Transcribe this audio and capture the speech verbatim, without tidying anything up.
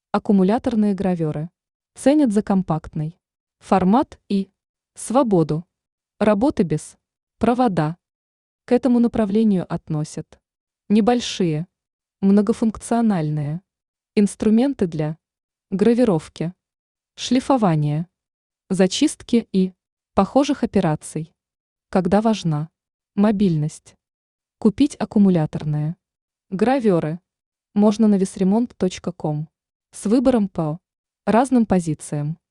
Аккумуляторные граверы. Ценят за компактный формат и свободу работы без провода. К этому направлению относят небольшие, многофункциональные инструменты для гравировки, шлифования, зачистки и похожих операций, когда важна мобильность. Купить аккумуляторные граверы можно на весремонт точка ком с выбором по разным позициям.